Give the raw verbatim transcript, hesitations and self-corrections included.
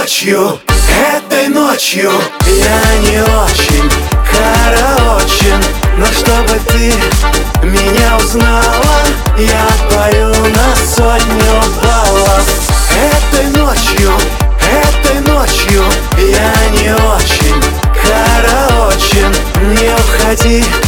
ночью, этой ночью я не очень караочен, но чтобы ты меня узнала, я пою на сотню баллов. Этой ночью, этой ночью я не очень караочен, не уходи.